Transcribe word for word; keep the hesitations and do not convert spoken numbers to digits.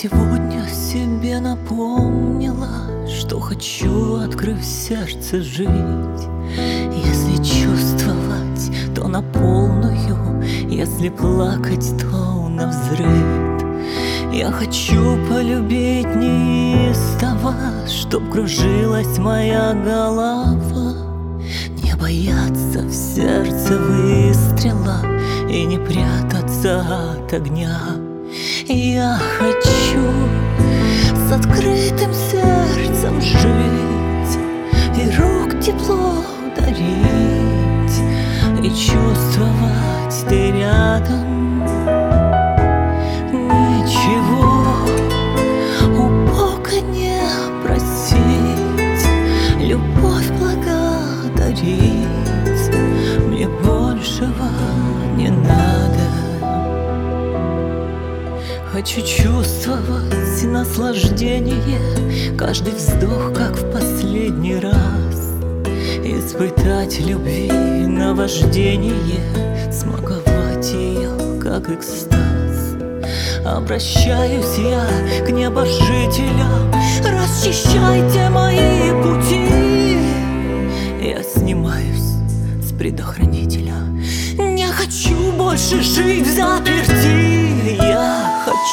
сегодня себе напомнила, что хочу, открыв сердце, жить. Если чувствовать, то на полную, если плакать, то навзрыд. Я хочу полюбить неистово, чтоб кружилась моя голова, не бояться в сердце выстрела и не прятаться от огня. Я хочу с открытым сердцем жить и рук тепло дарить, и чувствовать ты рядом. Ничего у Бога не просить, любовь благодарить, мне большего не надо. Хочу чувствовать наслаждение, каждый вздох, как в последний раз, испытать любви наваждение, смаковать ее, как экстаз. Обращаюсь я к небожителям, расчищайте мои пути. Я снимаюсь с предохранителя, не хочу больше жить взаперти. Я хочу